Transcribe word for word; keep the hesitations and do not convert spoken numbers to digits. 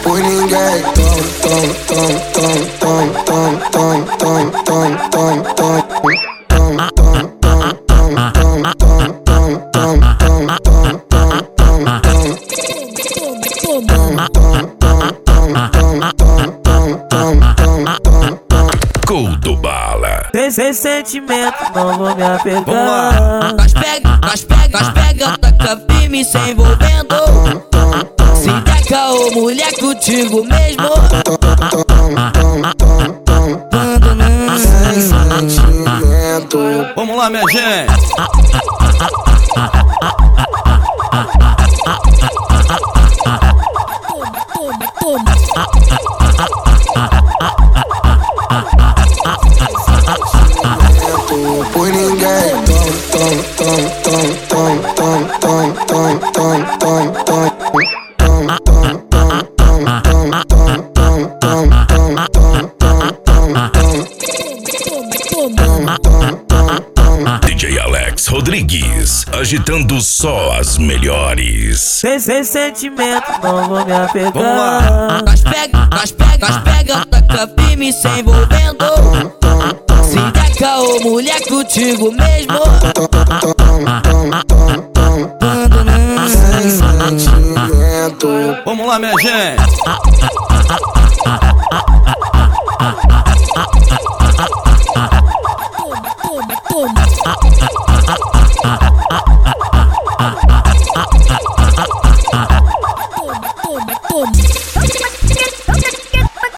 por ninguém. Tom, tom, tom, tom, tom, tom, tom, tom, tom, tom, Gol do Bala. Sem, sem sentimento, não vou me apegar. Vamos lá. Nós pega, nós pega, nós pega, taca firme se envolvendo. Se der caô, mulher contigo mesmo. sem sentimento. Vamos lá, minha gente. Por ninguém. Tom, tom, tom, tom, tom, tom, tom, tom, tom, tom, D J Alex Rodrigues, agitando só as melhores. Sem, sem sentimento, não vou me apegar. Vamos lá. Nós pega, nós pega, nós pega, taca firme se envolvendo. Se der caô, mulher contigo mesmo. sem sentimento. Vamos lá, minha gente.